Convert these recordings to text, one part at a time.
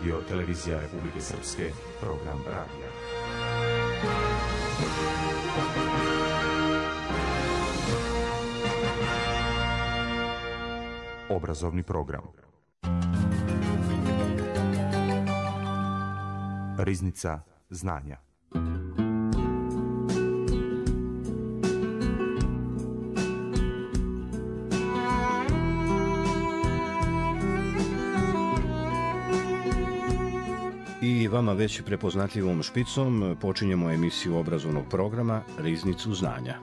Radio Televizija Republike Srpske, program radija. Obrazovni program. Riznica znanja. I vama već prepoznatljivom špicom počinjemo emisiju obrazovnog programa Riznicu znanja.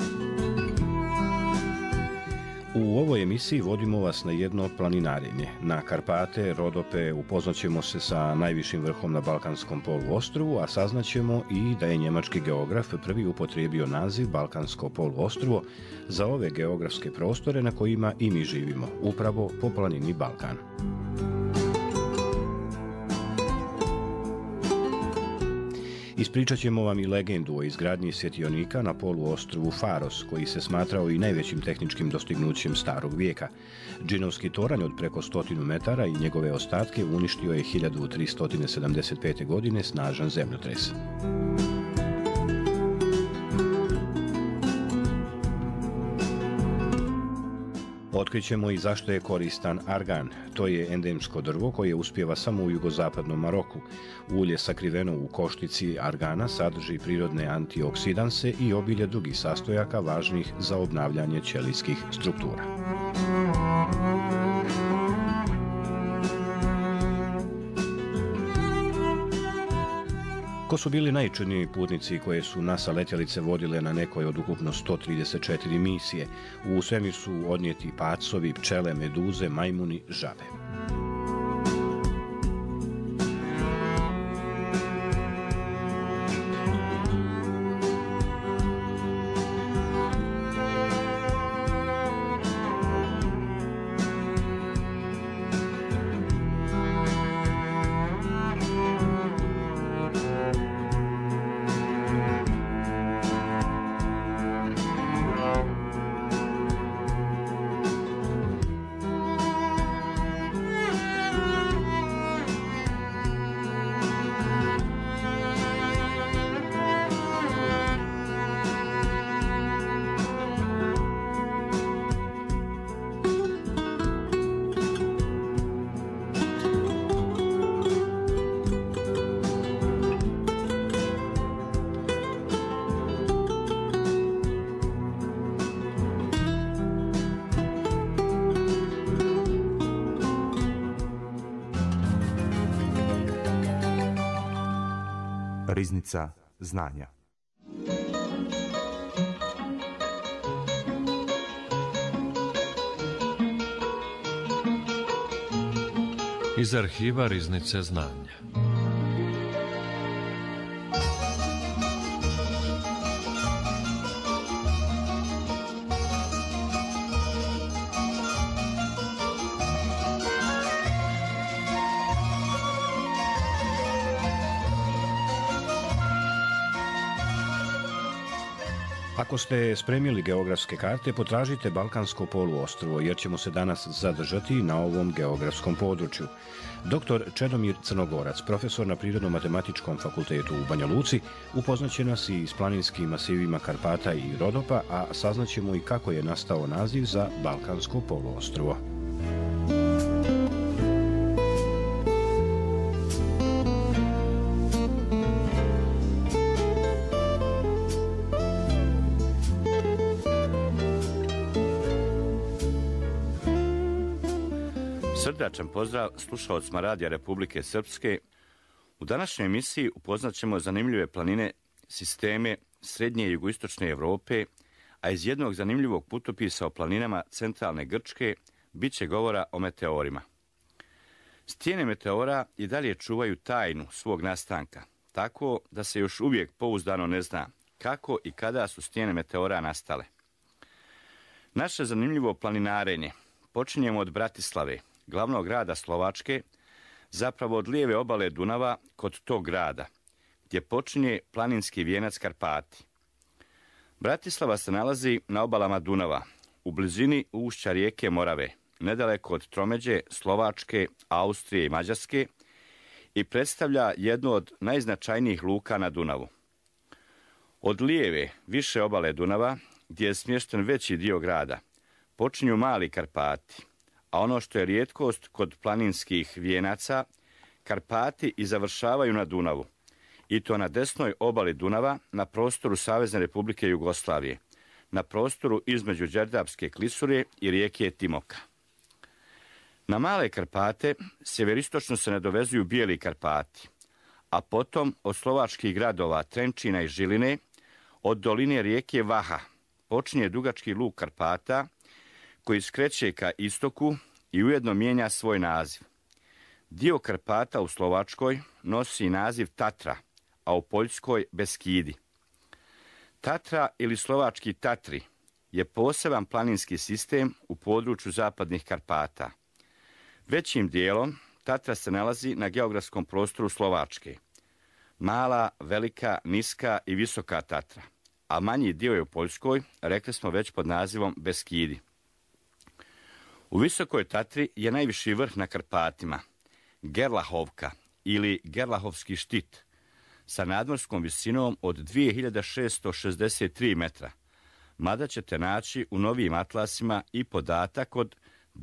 U ovoj emisiji vodimo vas na jedno planinarenje. Na Karpate, Rodope, upoznaćemo se sa najvišim vrhom na Balkanskom poluostrvu, a saznaćemo i da je njemački geograf prvi upotrijebio naziv Balkansko poluostrvo za ove geografske prostore na kojima i mi živimo, upravo po planini Balkan. Ispričat ćemo vam i legendu o izgradnji svjetionika na poluostrvu Faros, koji se smatrao i najvećim tehničkim dostignućem starog vijeka. Džinovski toranj od preko 100 metara i njegove ostatke uništio je 1375. godine snažan zemljotres. Otkrićemo i zašto je koristan argan. To je endemsko drvo koje uspijeva samo u jugozapadnom Maroku. Ulje sakriveno u koštici argana sadrži prirodne antioksidanse i obilje drugih sastojaka važnih za obnavljanje ćelijskih struktura. Ko su bili najčudniji putnici koje su NASA letjelice vodile na nekoj od ukupno 134 misije? U svemir su odnijeti pacovi, pčele, meduze, majmuni, žabe. Riznica znanja. Iz arhiva Riznice znanja. Ako ste spremili geografske karte, potražite Balkansko poluostrvo, jer ćemo se danas zadržati na ovom geografskom području. Dr. Čedomir Crnogorac, profesor na Prirodno-matematičkom fakultetu u Banja Luci, upoznaće nas i s planinskim masivima Karpata i Rodopa, a saznaćemo i kako je nastao naziv za Balkansko poluostrvo. Srdačan pozdrav slušaocima Radija Republike Srpske. U današnjoj emisiji upoznat ćemo zanimljive planine, sisteme srednje i jugoistočne Evrope, a iz jednog zanimljivog putopisa o planinama centralne Grčke bit će govora o meteorima. Stijene meteora i dalje čuvaju tajnu svog nastanka, tako da se još uvijek pouzdano ne zna kako i kada su stijene meteora nastale. Naše zanimljivo planinarenje počinjemo od Bratislave, glavnog grada Slovačke, zapravo od lijeve obale Dunava kod tog grada, gdje počinje planinski vijenac Karpati. Bratislava se nalazi na obalama Dunava, u blizini ušća rijeke Morave, nedaleko od tromeđe Slovačke, Austrije i Mađarske i predstavlja jednu od najznačajnijih luka na Dunavu. Od lijeve, više obale Dunava, gdje je smješten veći dio grada, počinju Mali Karpati, a ono što je rijetkost kod planinskih vijenaca, Karpati i završavaju na Dunavu, i to na desnoj obali Dunava na prostoru Savezne Republike Jugoslavije, na prostoru između Đerdapske klisure i rijeke Timoka. Na Male Karpate sjeveristočno se nadovezuju Bijeli Karpati, a potom od slovačkih gradova Trenčina i Žiline, od doline rijeke Vaha, počinje dugački luk Karpata koji skreće ka istoku i ujedno mijenja svoj naziv. Dio Karpata u Slovačkoj nosi naziv Tatra, a u Poljskoj Beskidi. Tatra ili slovački Tatri je poseban planinski sistem u području zapadnih Karpata. Većim dijelom Tatra se nalazi na geografskom prostoru Slovačke. Mala, velika, niska i visoka Tatra, a manji dio je u Poljskoj, rekli smo već pod nazivom Beskidi. U visokoj Tatri je najviši vrh na Karpatima, Gerlahovka ili Gerlahovski štit, sa nadmorskom visinom od 2663 metra, mada ćete naći u novijim atlasima i podatak od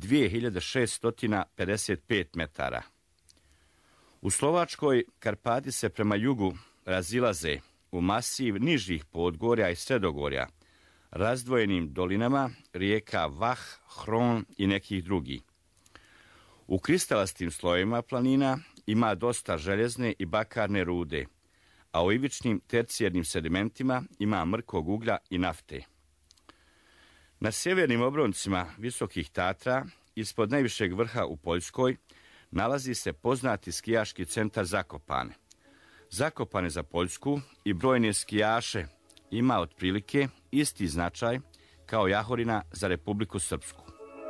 2655 metara. U Slovačkoj Karpati se prema jugu razilaze u masiv nižih podgorja i sredogorja, razdvojenim dolinama rijeka Vah, Hron i nekih drugih. U kristalastim slojevima planina ima dosta željezne i bakarne rude, a u ivičnim tercijernim sedimentima ima mrkog uglja i nafte. Na sjevernim obroncima visokih Tatra, ispod najvišeg vrha u Poljskoj, nalazi se poznati skijaški centar Zakopane. Zakopane za Poljsku i brojne skijaše ima otprilike isti značaj kao Jahorina za Republiku Srpsku.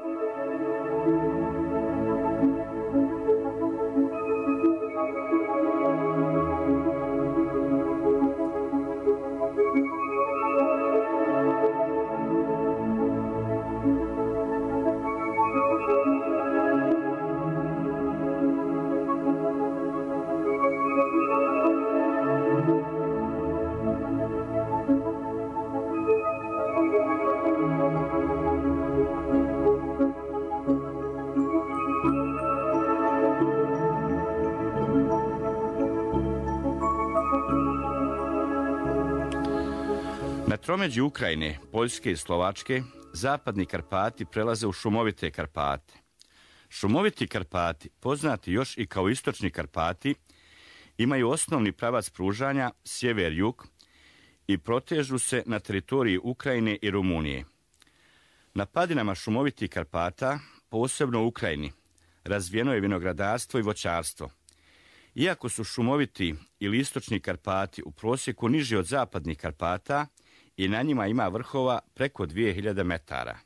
Na tromeđi Ukrajine, Poljske i Slovačke, zapadni Karpati prelaze u šumovite Karpate. Šumoviti Karpati, poznati još i kao istočni Karpati, imaju osnovni pravac pružanja sjever-jug i protežu se na teritoriji Ukrajine i Rumunije. Na padinama šumovitih Karpata, posebno u Ukrajini, razvijeno je vinogradarstvo i voćarstvo. Iako su šumoviti ili istočni Karpati u prosjeku niži od zapadnih Karpata, i na njima ima vrhova preko 2000 metara.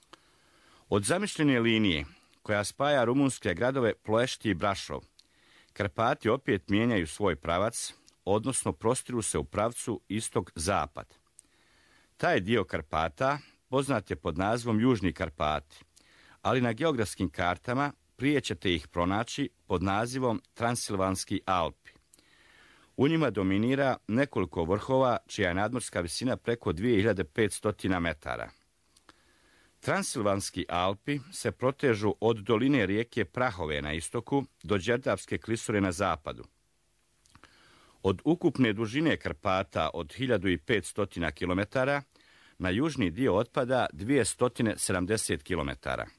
Od zamišljene linije, koja spaja rumunske gradove Ploešti i Brašov, Karpati opet mijenjaju svoj pravac, odnosno prostiru se u pravcu istok-zapad. Taj dio Karpata poznat je pod nazvom Južni Karpati, ali na geografskim kartama prije ćete ih pronaći pod nazivom Transilvanski Alpi. U njima dominira nekoliko vrhova čija je nadmorska visina preko 2500 metara. Transilvanski Alpi se protežu od doline rijeke Prahove na istoku do Đerdapske klisure na zapadu. Od ukupne dužine Karpata od 1500 km na južni dio otpada 270 km.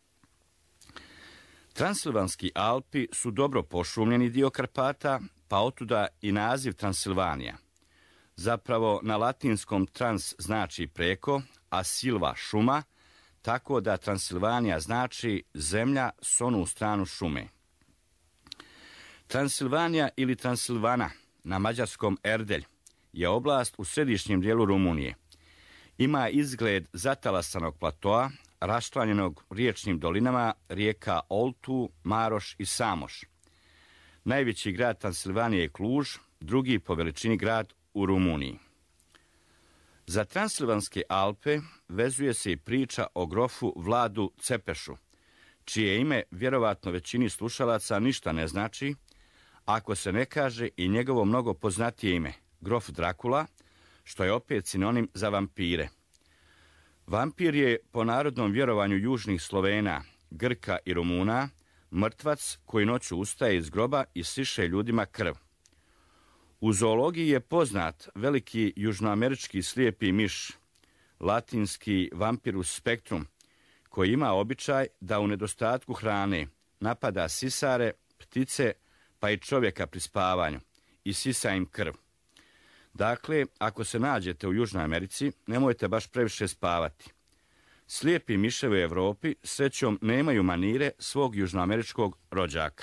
Transilvanski Alpi su dobro pošumljeni dio Karpata, pa otuda i naziv Transilvanija. Zapravo na latinskom trans znači preko, a silva šuma, tako da Transilvanija znači zemlja s onu stranu šume. Transilvanija ili Transilvana, na mađarskom Erdelj, je oblast u središnjem dijelu Rumunije. Ima izgled zatalasanog platoa, raščlanjenog riječnim dolinama rijeka Oltu, Maroš i Samoš. Najveći grad Transilvanije je Kluž, drugi po veličini grad u Rumuniji. Za Transilvanske Alpe vezuje se i priča o grofu Vladu Cepešu, čije ime vjerovatno većini slušalaca ništa ne znači, ako se ne kaže i njegovo mnogo poznatije ime, grof Drakula, što je opet sinonim za vampire. Vampir je po narodnom vjerovanju južnih Slovena, Grka i Rumuna mrtvac koji noću ustaje iz groba i siše ljudima krv. U zoologiji je poznat veliki južnoamerički slijepi miš, latinski Vampirus spectrum, koji ima običaj da u nedostatku hrane napada sisare, ptice pa i čovjeka pri spavanju i sisa im krv. Dakle, ako se nađete u Južnoj Americi, nemojte baš previše spavati. Slijepi miševi u Europi srećom nemaju manire svog južnoameričkog rođaka.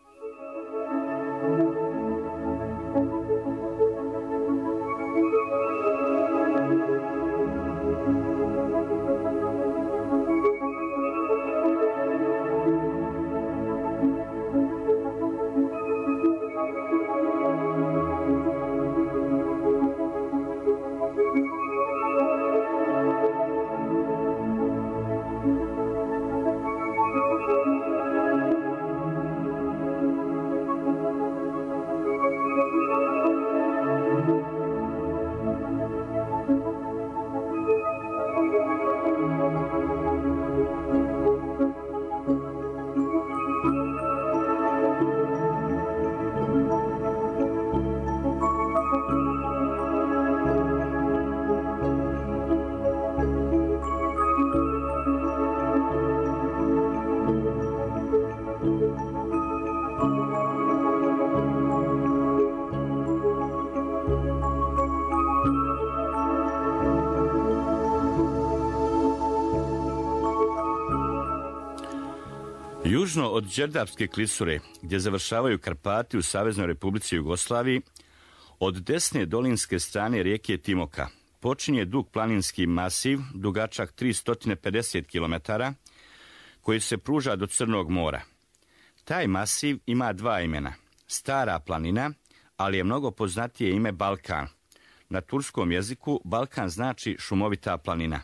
Južno od Đerdapske klisure, gdje završavaju Karpati u Saveznoj Republici Jugoslaviji, od desne dolinske strane rijeke Timoka počinje dug planinski masiv, dugačak 350 km, koji se pruža do Crnog mora. Taj masiv ima dva imena, Stara planina, ali je mnogo poznatije ime Balkan. Na turskom jeziku Balkan znači šumovita planina.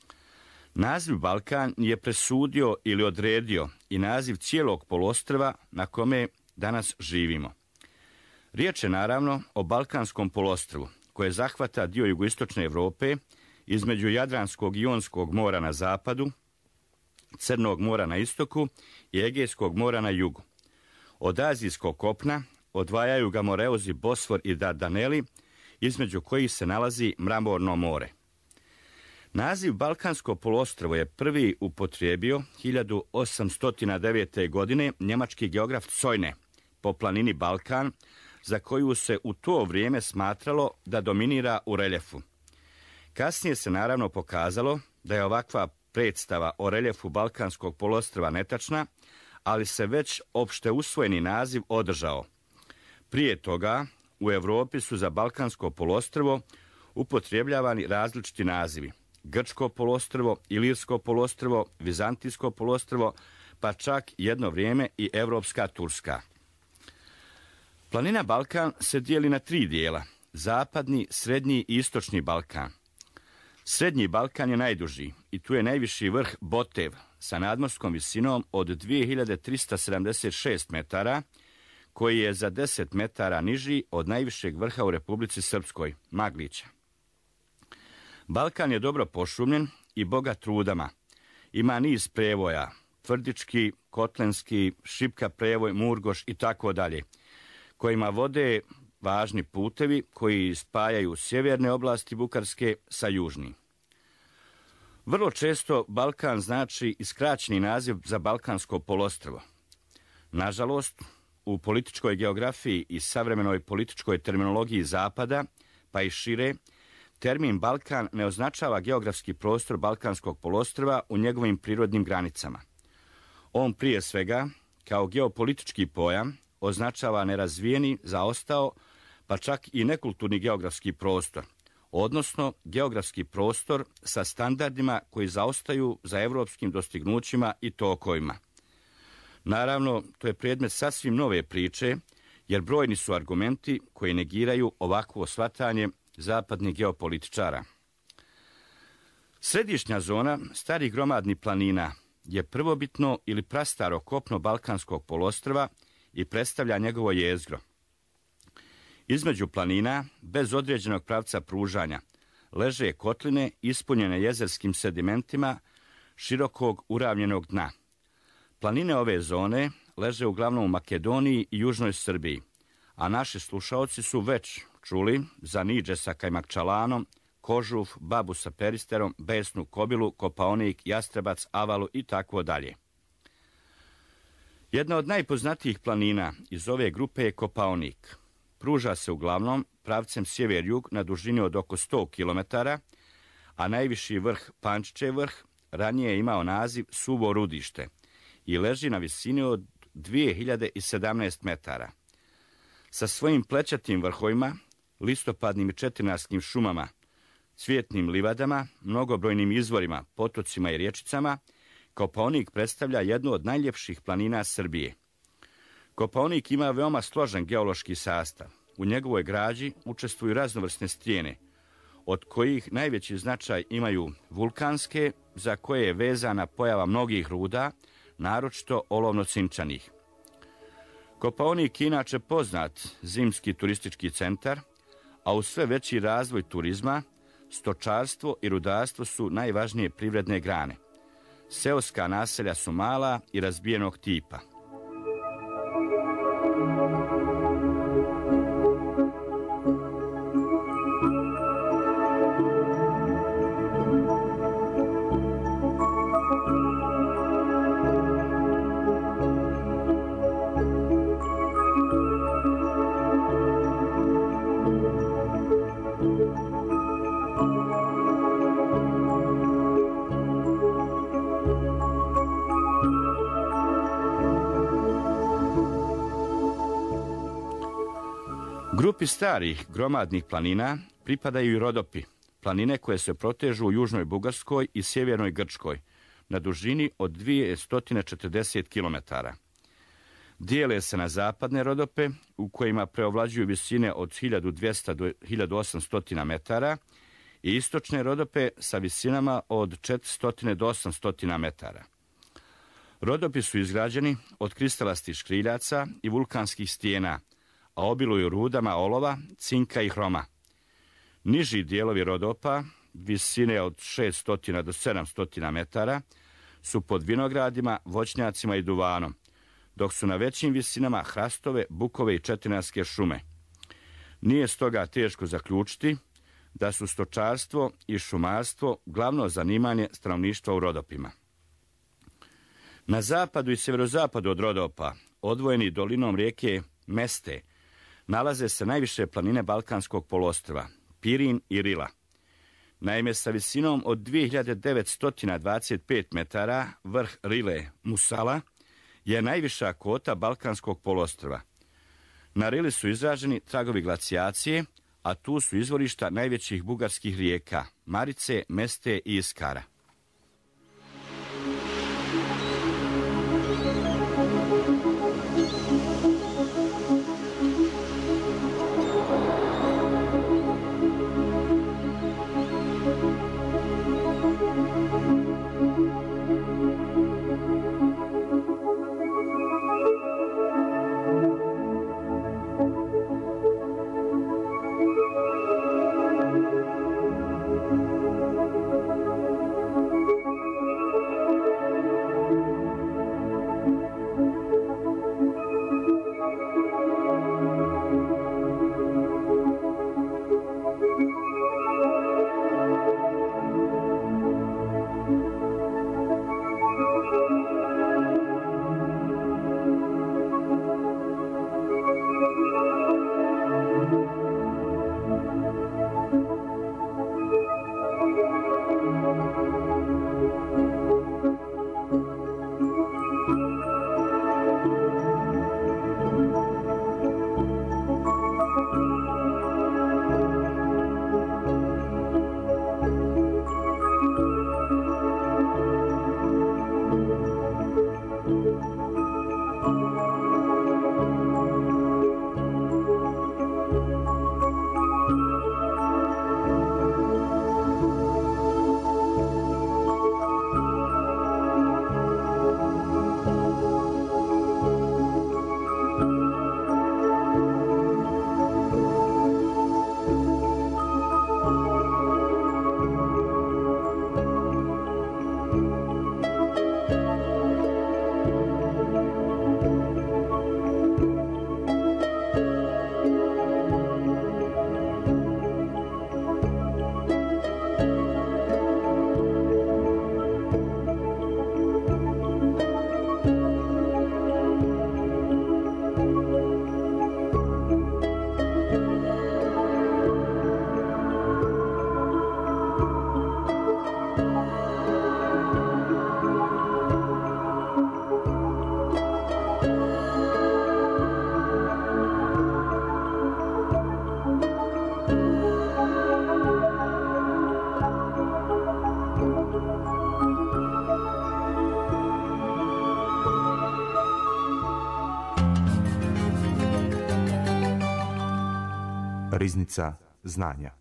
Naziv Balkan je presudio ili odredio i naziv cijelog poluostrva na kome danas živimo. Riječ je naravno o Balkanskom poluostrvu, koje zahvata dio jugoistočne Europe između Jadranskog i Jonskog mora na zapadu, Crnog mora na istoku i Egejskog mora na jugu. Od azijskog kopna odvajaju ga Moreozi, Bosfor i Dardaneli, između kojih se nalazi Mramorno more. Naziv Balkansko poluostrvo je prvi upotrijebio 1809. godine njemački geograf Zojne po planini Balkan, za koju se u to vrijeme smatralo da dominira u reljefu. Kasnije se naravno pokazalo da je ovakva predstava o reljefu Balkanskog poluostrva netačna, ali se već opšte usvojeni naziv održao. Prije toga u Europi su za Balkansko poluostrvo upotrebljavani različiti nazivi: Grčko poluostrvo, Ilirsko poluostrvo, Vizantijsko poluostrvo, pa čak jedno vrijeme i Evropska Turska. Planina Balkan se dijeli na tri dijela: zapadni, srednji i istočni Balkan. Srednji Balkan je najduži i tu je najviši vrh Botev sa nadmorskom visinom od 2376 metara, koji je za 10 metara niži od najvišeg vrha u Republici Srpskoj, Maglića. Balkan je dobro pošumljen i bogat rudama. Ima niz prevoja, Tvrdički, Kotlenski, Šipka prevoj, Murgoš i tako dalje, kojima vode važni putevi koji spajaju sjeverne oblasti Bugarske sa južnim. Vrlo često Balkan znači i skraćeni naziv za Balkansko poluostrvo. Nažalost, u političkoj geografiji i savremenoj političkoj terminologiji Zapada, pa i šire, termin Balkan ne označava geografski prostor Balkanskog poluostrva u njegovim prirodnim granicama. On prije svega, kao geopolitički pojam, označava nerazvijeni, zaostao, pa čak i nekulturni geografski prostor, odnosno geografski prostor sa standardima koji zaostaju za europskim dostignućima i tokovima. Naravno, to je predmet sasvim nove priče, jer brojni su argumenti koji negiraju ovakvo shvatanje zapadnih geopolitičara. Središnja zona starih gromadnih planina je prvobitno ili prastaro kopno Balkanskog poluostrva i predstavlja njegovo jezgro. Između planina, bez određenog pravca pružanja, leže kotline ispunjene jezerskim sedimentima širokog uravnjenog dna. Planine ove zone leže uglavnom u Makedoniji i južnoj Srbiji, a naši slušaoci su već čuli za Niđe sa Kajmakčalanom, Kožuf, Babu sa Peristerom, Besnu, Kobilu, Kopaonik, Jastrebac, Avalu i tako dalje. Jedna od najpoznatijih planina iz ove grupe je Kopaonik. Pruža se uglavnom pravcem sjever-jug na dužini od oko 100 km, a najviši vrh Pančićev vrh ranije je imao naziv Suvo Rudište i leži na visini od 2017 metara. Sa svojim plećatim vrhovima, listopadnim i četinarskim šumama, cvjetnim livadama, mnogobrojnim izvorima, potocima i riječicama, Kopaonik predstavlja jednu od najljepših planina Srbije. Kopaonik ima veoma složen geološki sastav. U njegovoj građi učestvuju raznovrsne stijene, od kojih najveći značaj imaju vulkanske, za koje je vezana pojava mnogih ruda, naročito olovno-cinčanih. Kopaonik je inače poznat zimski turistički centar, a uz sve veći razvoj turizma, stočarstvo i rudarstvo su najvažnije privredne grane. Seoska naselja su mala i razbijenog tipa. Grupi starih gromadnih planina pripadaju i rodopi, planine koje se protežu u južnoj Bugarskoj i sjevernoj Grčkoj, na dužini od 240 km. Dijele se na zapadne rodope, u kojima preovlađuju visine od 1200 do 1800 metara, i istočne rodope sa visinama od 400 do 800 metara. Rodopi su izgrađeni od kristalastih škriljaca i vulkanskih stijena, a obiluju rudama olova, cinka i hroma. Niži dijelovi rodopa, visine od 600 do 700 metara, su pod vinogradima, voćnjacima i duvanom, dok su na većim visinama hrastove, bukove i četinarske šume. Nije stoga teško zaključiti da su stočarstvo i šumarstvo glavno zanimanje stanovništva u rodopima. Na zapadu i sjeverozapadu od rodopa, odvojeni dolinom rijeke Meste, nalaze se najviše planine Balkanskog poluostrva, Pirin i Rila. Naime, sa visinom od 2925 metara vrh Rile Musala je najviša kota Balkanskog poluostrva. Na Rili su izraženi tragovi glacijacije, a tu su izvorišta najvećih bugarskih rijeka Marice, Meste i Iskara. Riznica znanja.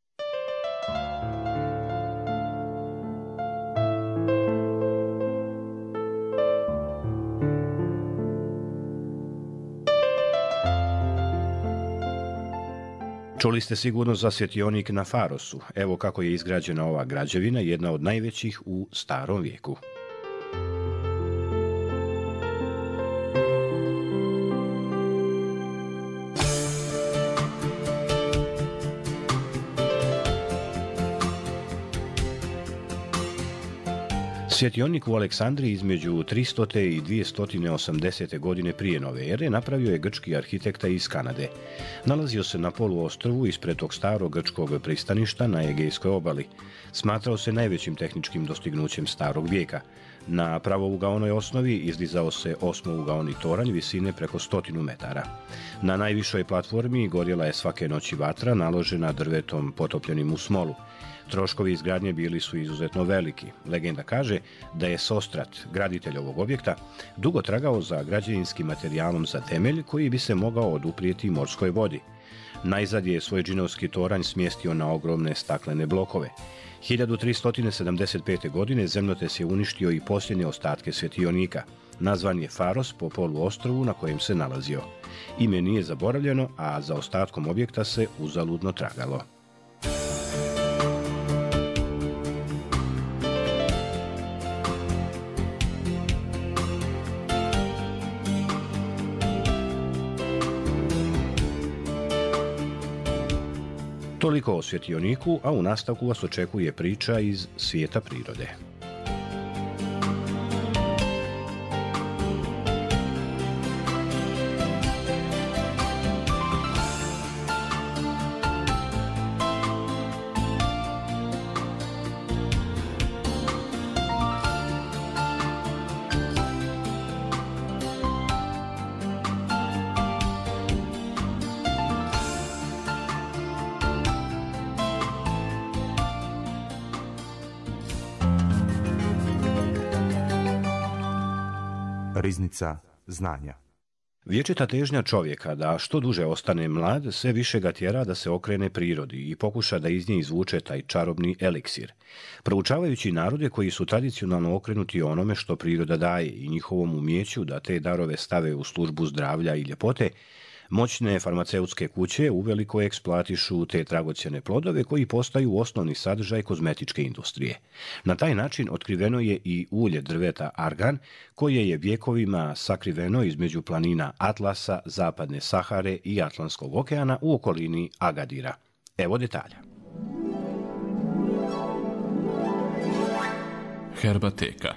Čuli ste sigurno za svjetionik na Farosu. Evo kako je izgrađena ova građevina, jedna od najvećih u starom vijeku. Svjetionik u Aleksandriji između 300. i 280. godine prije nove ere napravio je grčki arhitekta iz Kanade. Nalazio se na poluostrvu ispred tog starog grčkog pristaništa na Egejskoj obali. Smatrao se najvećim tehničkim dostignućem starog vijeka. Na pravougaonoj osnovi izdizao se osmougaoni toranj visine preko 100 metara. Na najvišoj platformi gorjela je svake noći vatra naložena drvetom potopljenim u smolu. Troškovi izgradnje bili su izuzetno veliki. Legenda kaže da je Sostrat, graditelj ovog objekta, dugo tragao za građevinskim materijalom za temelj koji bi se mogao oduprijeti morskoj vodi. Najzad je svoj džinovski toranj smjestio na ogromne staklene blokove. 1375. godine zemljotres je uništio i posljednje ostatke svjetionika. Nazvan je Faros po poluostrvu na kojem se nalazio. Ime nije zaboravljeno, a za ostatkom objekta se uzaludno tragalo. Toliko o svjetioniku, a u nastavku vas očekuje priča iz svijeta prirode. Riznica znanja. Vječita težnja čovjeka da što duže ostane mlad sve više ga tjera da se okrene prirodi i pokuša da iz nje izvuče taj čarobni eliksir. Proučavajući narode koji su tradicionalno okrenuti onome što priroda daje i njihovom umjeću da te darove stave u službu zdravlja i ljepote, moćne farmaceutske kuće uveliko eksploatišu te dragocjene plodove koji postaju osnovni sadržaj kozmetičke industrije. Na taj način otkriveno je i ulje drveta argan, koje je vjekovima sakriveno između planina Atlasa, zapadne Sahare i Atlantskog okeana u okolini Agadira. Evo detalja. Herbateka.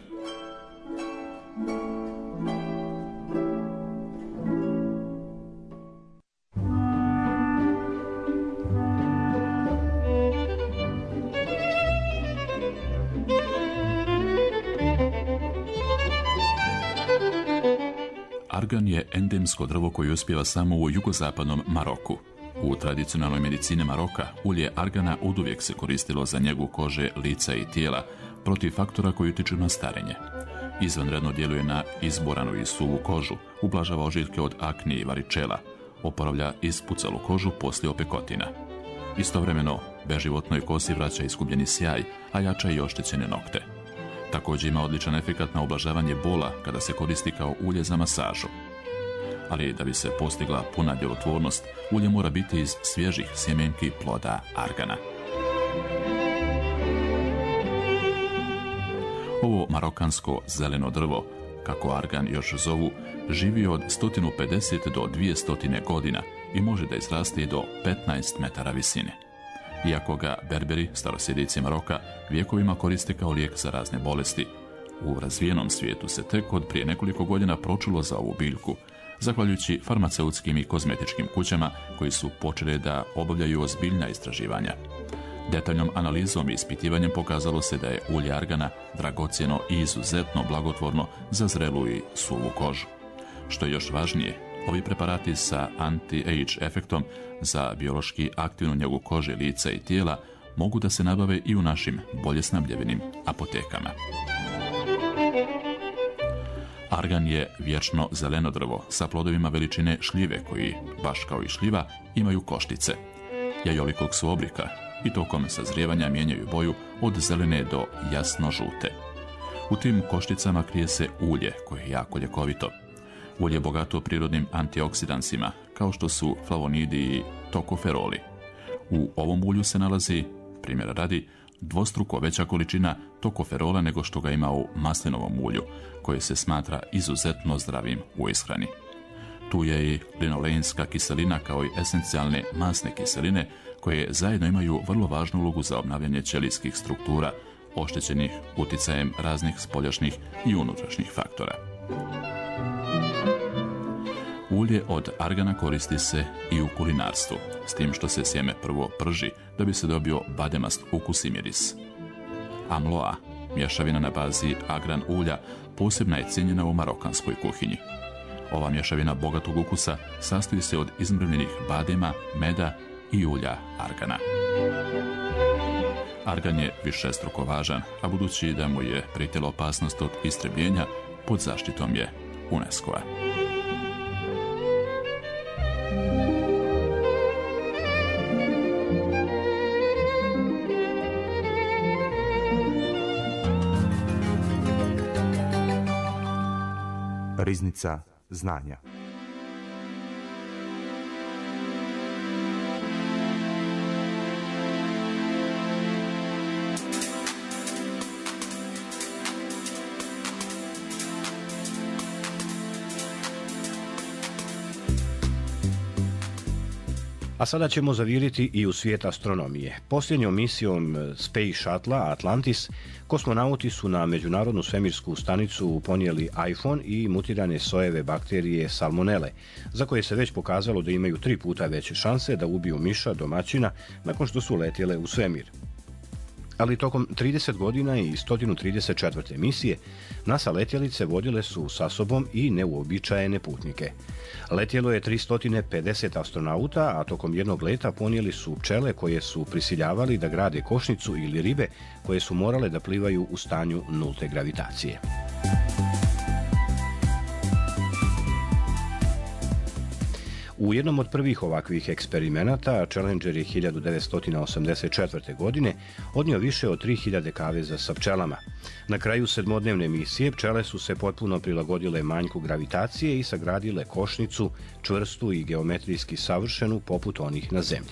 Argan je endemsko drvo koje uspijeva samo u jugozapadnom Maroku. U tradicionalnoj medicini Maroka ulje argana oduvijek se koristilo za njegu kože, lica i tijela protiv faktora koji utiču na starenje. Izvanredno djeluje na izboranu i suvu kožu, ublažava ožiljke od akne i varičela, oporavlja ispucalu kožu poslije opekotina. Istovremeno, beživotnoj kosi vraća izgubljeni sjaj, a jača i oštećene nokte. Također ima odličan efekat na ublažavanje bola kada se koristi kao ulje za masažu. Ali da bi se postigla puna djelotvornost, ulje mora biti iz svježih sjemenki ploda argana. Ovo marokansko zeleno drvo, kako argan još zovu, živi od 150 do 200 godina i može da izraste do 15 metara visine. Iako ga Berberi, starosjedici Maroka, vjekovima koriste kao lijek za razne bolesti, u razvijenom svijetu se tek od prije nekoliko godina pročulo za ovu biljku, zahvaljujući farmaceutskim i kozmetičkim kućama koji su počeli da obavljaju ozbiljna istraživanja. Detaljnom analizom i ispitivanjem pokazalo se da je ulje argana dragocjeno i izuzetno blagotvorno za zrelu i suvu kožu. Što je još važnije, ovi preparati sa anti-age efektom za biološki aktivnu njegu kože, lica i tijela mogu da se nabave i u našim bolje snabdjevenim apotekama. Argan je vječno zeleno drvo sa plodovima veličine šljive koji, baš kao i šljiva, imaju koštice. jajolikog su oblika i tokom sazrijevanja mijenjaju boju od zelene do jasno žute. U tim košticama krije se ulje koje je jako ljekovito. Ulje je bogato prirodnim antioksidansima, kao što su flavonidi i tokoferoli. U ovom ulju se nalazi, primjera radi, dvostruko veća količina tokoferola nego što ga ima u maslinovom ulju, koje se smatra izuzetno zdravim u ishrani. Tu je i linolejnska kiselina kao i esencijalne masne kiseline, koje zajedno imaju vrlo važnu ulogu za obnavljanje ćelijskih struktura, oštećenih uticajem raznih spoljašnjih i unutrašnjih faktora. Ulje od argana koristi se i u kulinarstvu, s tim što se sjeme prvo prži da bi se dobio bademast ukus i miris. Amloa, mješavina na bazi agran ulja, posebna je cijenjena u marokanskoj kuhinji. Ova mješavina bogatog ukusa sastoji se od izmrvljenih badema, meda i ulja argana. Argan je višestruko važan, a budući da mu je prijetila opasnost od istrebljenja, pod zaštitom je UNESCO-a. Riznica znanja. A sada ćemo zaviriti i u svijet astronomije. Posljednjom misijom Space Shuttle Atlantis kosmonauti su na međunarodnu svemirsku stanicu ponijeli iPhone i mutirane sojeve bakterije salmonele, za koje se već pokazalo da imaju 3 puta veće šanse da ubiju miša domaćina nakon što su letjele u svemir. Ali tokom 30 godina i 134. misije NASA letjelice vodile su sa sobom i neuobičajene putnike. Letjelo je 350 astronauta, a tokom jednog leta ponijeli su pčele koje su prisiljavali da grade košnicu ili ribe koje su morale da plivaju u stanju nulte gravitacije. U jednom od prvih ovakvih eksperimenata Challenger je 1984. godine odnio više od 3000 kaveza sa pčelama. Na kraju 7-dnevne misije pčele su se potpuno prilagodile manjku gravitacije i sagradile košnicu, čvrstu i geometrijski savršenu poput onih na Zemlji.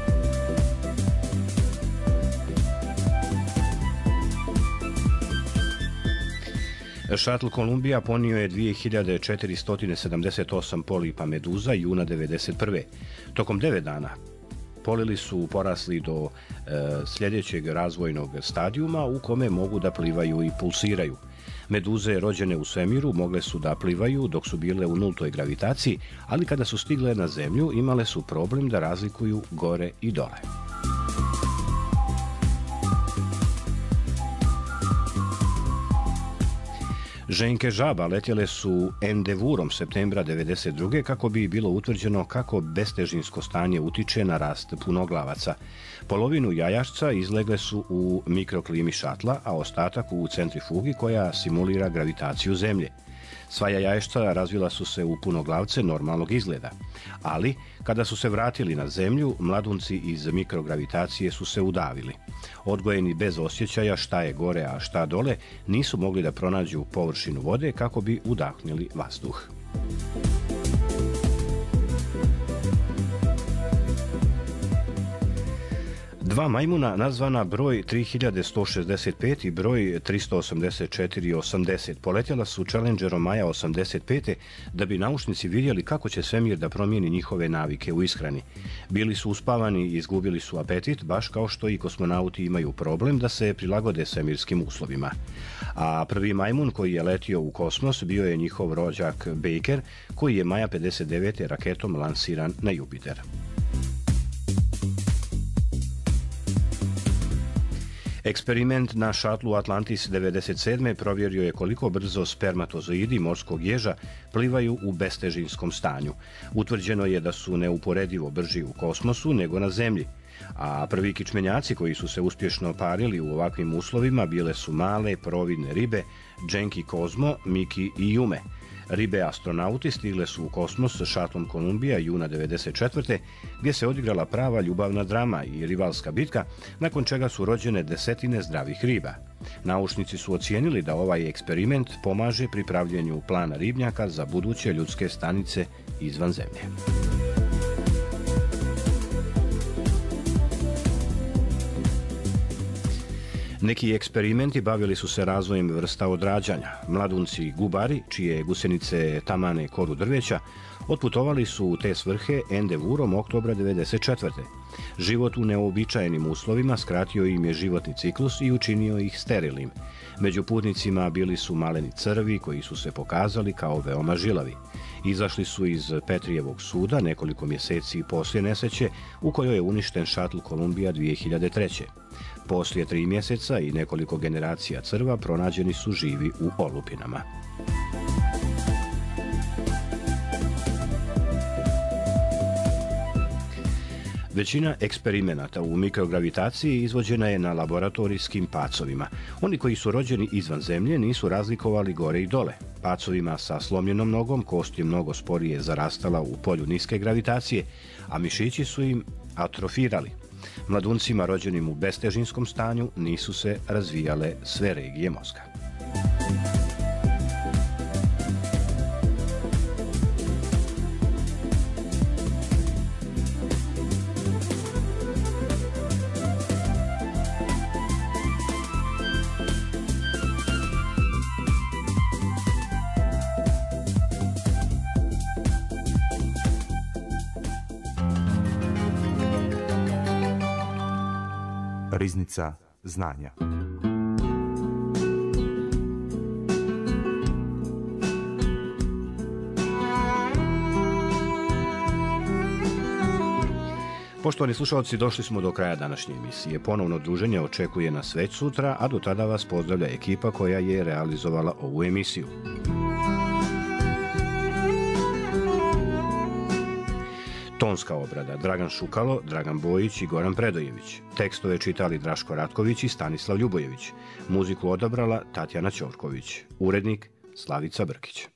Shuttle Columbia ponio je 2478 polipa meduza juna 1991. Tokom 9 dana polili su porasli do sljedećeg razvojnog stadijuma u kome mogu da plivaju i pulsiraju. Meduze rođene u svemiru mogle su da plivaju dok su bile u nultoj gravitaciji, ali kada su stigle na Zemlju imale su problem da razlikuju gore i dole. Ženke žaba letjele su Endeavourom septembra 1992. kako bi bilo utvrđeno kako bestežinsko stanje utiče na rast punoglavaca. Polovinu jajašca izlegle su u mikroklimi šatla, a ostatak u centrifugi koja simulira gravitaciju Zemlje. Sva jajašca razvila su se u punoglavce normalnog izgleda, ali kada su se vratili na Zemlju, mladunci iz mikrogravitacije su se udavili. Odgojeni bez osjećaja šta je gore, a šta dole, nisu mogli da pronađu površinu vode kako bi udahnuli vazduh. Dva majmuna nazvana broj 3165 i broj 384-80 poletjela su Challengerom maja 85. da bi naučnici vidjeli kako će svemir da promijeni njihove navike u ishrani. Bili su uspavani i izgubili su apetit, baš kao što i kosmonauti imaju problem da se prilagode svemirskim uslovima. A prvi majmun koji je letio u kosmos bio je njihov rođak Baker, koji je maja 59. raketom lansiran na Jupiter. Eksperiment na šatlu Atlantis 97. provjerio je koliko brzo spermatozoidi morskog ježa plivaju u bestežinskom stanju. Utvrđeno je da su neuporedivo brži u kosmosu nego na Zemlji, a prvi kičmenjaci koji su se uspješno parili u ovakvim uslovima bile su male providne ribe Genki Kozmo, Miki i Jume. Ribe astronauti stigle su u kosmos s šatlom Kolumbija juna 1994. gdje se odigrala prava ljubavna drama i rivalska bitka, nakon čega su rođene desetine zdravih riba. Naučnici su ocijenili da ovaj eksperiment pomaže pri pravljenju plana ribnjaka za buduće ljudske stanice izvan Zemlje. Neki eksperimenti bavili su se razvojem vrsta odrađanja. Mladunci gubari, čije gusenice tamane koru drveća, otputovali su u te svrhe endevurom oktobra 1994. Život u neobičajenim uslovima skratio im je životni ciklus i učinio ih sterilnim. Među putnicima bili su maleni crvi koji su se pokazali kao veoma žilavi. Izašli su iz Petrijevog suda nekoliko mjeseci poslije nesreće u kojoj je uništen šatl Kolumbija 2003. Poslije 3 mjeseca i nekoliko generacija crva pronađeni su živi u olupinama. Većina eksperimenata u mikrogravitaciji izvođena je na laboratorijskim pacovima. Oni koji su rođeni izvan Zemlje nisu razlikovali gore i dole. Pacovima sa slomljenom nogom kost je mnogo sporije zarastala u polju niske gravitacije, a mišići su im atrofirali. Mladuncima rođenim u bestežinskom stanju nisu se razvijale sve regije mozga. Riznica znanja. Poštovani slušalci, došli smo do kraja današnje emisije. Ponovno druženje očekuje nas već sutra, a do tada vas pozdravlja ekipa koja je realizovala ovu emisiju. Tonska obrada Dragan Šukalo, Dragan Bojić i Goran Predojević. Tekstove čitali Draško Ratković i Stanislav Ljubojević. Muziku odabrala Tatjana Ćorković. Urednik Slavica Brkić.